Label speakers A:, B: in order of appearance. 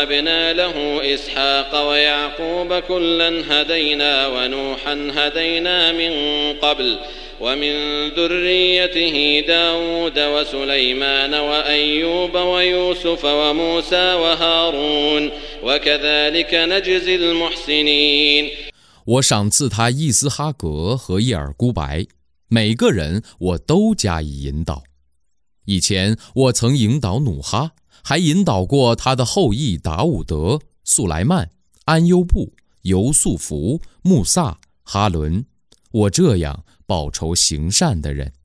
A: ووهبنا له إسحاق ويعقوب كلا هدينا ونوحا هدينا من قبل ومن ذريته داود وسليمان وأيوب ويوسف وموسى وهارون وكذلك نجزي المحسنين。
B: 我赏赐他伊斯哈格和叶尔孤白，每个人我都加以引导。以前我曾引导努哈，还引导过他的后裔达伍德、素莱曼、安优布、尤素弗、穆萨、哈伦。我这样报酬行善的人。